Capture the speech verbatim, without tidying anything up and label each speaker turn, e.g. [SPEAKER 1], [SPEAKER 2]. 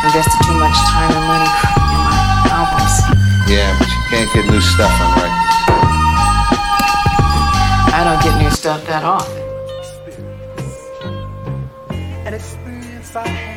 [SPEAKER 1] invested too much time and money in my albums.
[SPEAKER 2] Yeah, but you can't get new stuff on records.
[SPEAKER 1] I don't get new stuff that often.
[SPEAKER 3] An experience I had.